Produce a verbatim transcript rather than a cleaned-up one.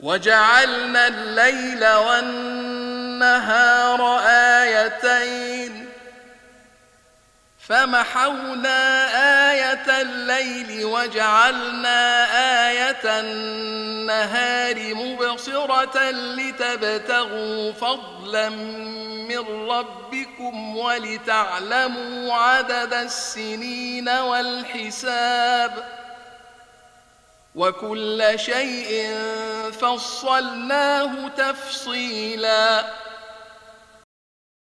وجعلنا الليل والنهار آيتين فمحونا آية الليل وجعلنا آية النهار مبصرة لتبتغوا فضلا من ربكم ولتعلموا عدد السنين والحساب وكل شيء فصلناه تفصيلا